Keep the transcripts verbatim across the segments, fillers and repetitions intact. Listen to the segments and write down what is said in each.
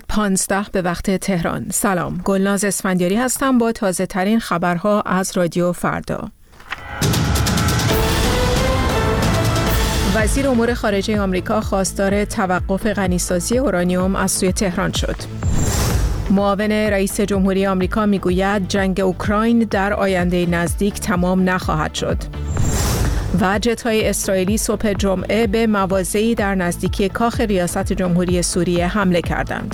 پانزده به وقت تهران. سلام، گلناز اسفندیاری هستم با تازه ترین خبرها از رادیو فردا. وزیر امور خارجه آمریکا خواستار توقف غنیسازی اورانیوم از سوی تهران شد. معاون رئیس جمهوری آمریکا میگوید جنگ اوکراین در آینده نزدیک تمام نخواهد شد. و جت‌های اسرائیلی صبح جمعه به مواضعی در نزدیکی کاخ ریاست جمهوری سوریه حمله کردند.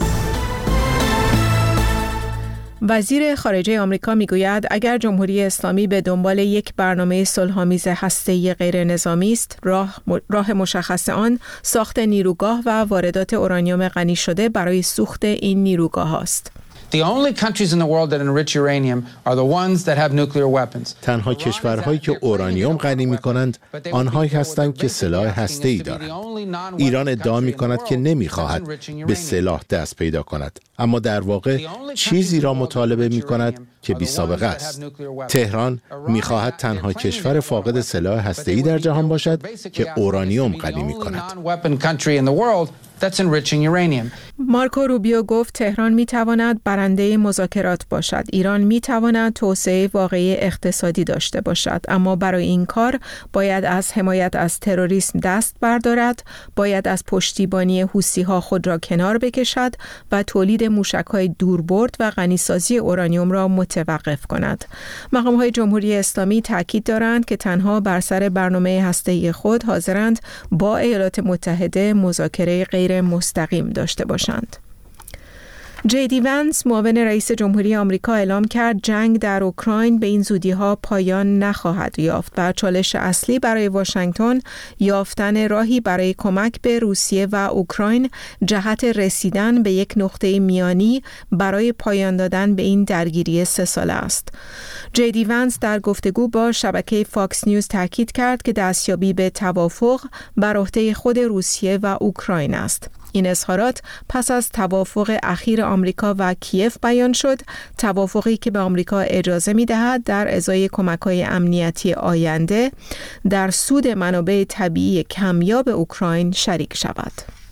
وزیر خارجه آمریکا میگوید اگر جمهوری اسلامی به دنبال یک برنامه صلح‌آمیز هسته‌ای غیر نظامی است، راه راه مشخص آن ساخت نیروگاه و واردات اورانیوم غنی شده برای سوخت این نیروگاه است. The only countries in the world that enrich uranium are the ones that have nuclear weapons. تنها کشورهایی که اورانیوم غنی می‌کنند آنهایی هستند که سلاح هسته‌ای دارند. ایران ادعا می‌کند که نمی‌خواهد به سلاح دست پیدا کند، اما در واقع چیزی را مطالبه می‌کند که بی‌سابقه است. تهران می‌خواهد تنها کشور فاقد سلاح هسته‌ای در جهان باشد که اورانیوم غنی می‌کند. That's enriching uranium. مارکو روبیو گفت تهران می تواند برنده مذاکرات باشد. ایران می تواند توسعه واقعی اقتصادی داشته باشد، اما برای این کار باید از حمایت از تروریسم دست بردارد، باید از پشتیبانی حوثی‌ها خود را کنار بکشد و تولید موشک‌های دوربرد و غنیسازی اورانیوم را متوقف کند. مقام‌های جمهوری اسلامی تاکید دارند که تنها بر سر برنامه هسته‌ای خود حاضرند با ایالات متحده مذاکره غیر مستقیم داشته باشند. جی دی ونس معاون رئیس جمهوری آمریکا اعلام کرد جنگ در اوکراین به این زودی‌ها پایان نخواهد یافت و چالش اصلی برای واشنگتن یافتن راهی برای کمک به روسیه و اوکراین جهت رسیدن به یک نقطه میانی برای پایان دادن به این درگیری سه ساله است. جی دی ونس در گفتگو با شبکه فاکس نیوز تاکید کرد که دستیابی به توافق بر عهده خود روسیه و اوکراین است. این اظهارات پس از توافق اخیر آمریکا و کیف بیان شد، توافقی که به آمریکا اجازه می‌دهد در ازای کمک‌های امنیتی آینده در سود منابع طبیعی کمیاب اوکراین شریک شود.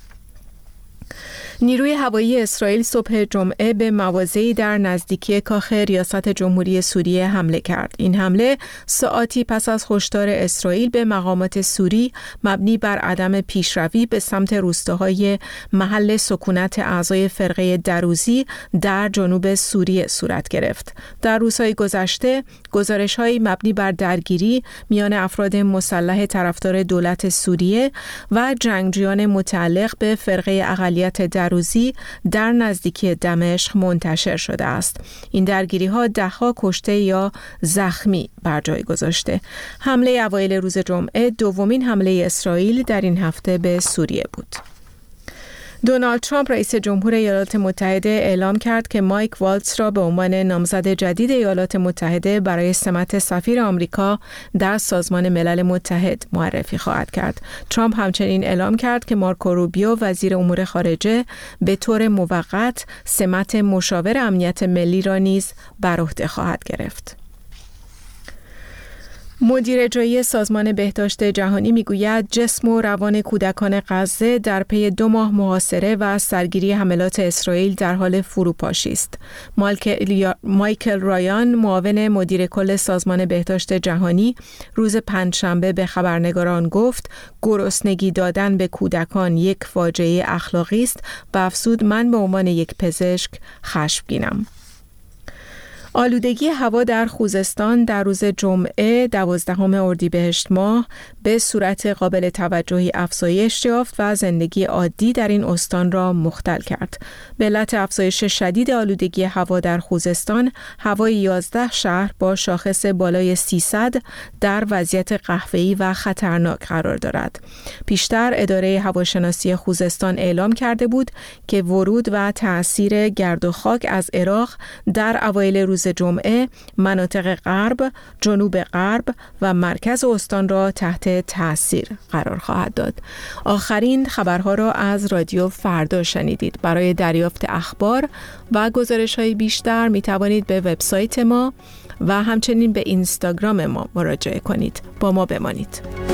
نیروی هوایی اسرائیل صبح جمعه به مواضعی در نزدیکی کاخ ریاست جمهوری سوریه حمله کرد. این حمله ساعاتی پس از هشدار اسرائیل به مقامات سوری مبنی بر عدم پیشروی به سمت روستاهای محل سکونت اعضای فرقه دروزی در جنوب سوریه صورت گرفت. در روزهای گذشته گزارش‌های مبنی بر درگیری میان افراد مسلح طرفدار دولت سوریه و جنگجویان متعلق به فرقه اقلیت دروزی در نزدیکی دمشق منتشر شده است. این درگیری‌ها ده‌ها کشته یا زخمی بر جای گذاشته. حمله اوایل روز جمعه دومین حمله اسرائیل در این هفته به سوریه بود. دونالد ترامپ رئیس جمهور ایالات متحده اعلام کرد که مایک والتز را به عنوان نامزد جدید ایالات متحده برای سمت سفیر آمریکا در سازمان ملل متحد معرفی خواهد کرد. ترامپ همچنین اعلام کرد که مارکو روبیو وزیر امور خارجه به طور موقت سمت مشاور امنیت ملی را نیز بر عهده خواهد گرفت. مدیر اجرایی سازمان بهداشت جهانی میگوید جسم و روان کودکان غزه در پی دو ماه محاصره و سرگیری حملات اسرائیل در حال فروپاشی است. مایکل رایان معاون مدیر کل سازمان بهداشت جهانی روز پنجشنبه به خبرنگاران گفت گرسنگی دادن به کودکان یک فاجعه اخلاقی است و افزود من به عنوان یک پزشک خشمگینم. آلودگی هوا در خوزستان در روز جمعه دوازدهم اردیبهشت ماه به صورت قابل توجهی افزایش یافت و زندگی عادی در این استان را مختل کرد. به علت افزایش شدید آلودگی هوا در خوزستان، هوای یازده شهر با شاخص بالای سیصد در وضعیت قحطی و خطرناک قرار دارد. پیشتر اداره هواشناسی خوزستان اعلام کرده بود که ورود و تأثیر گرد و خاک از عراق در اوایل روز جمعه مناطق غرب، جنوب غرب و مرکز استان را تحت تأثیر قرار خواهد داد. آخرین خبرها را از رادیو فردا شنیدید. برای دریافت اخبار و گزارش‌های بیشتر می توانید به وبسایت ما و همچنین به اینستاگرام ما مراجعه کنید. با ما بمانید.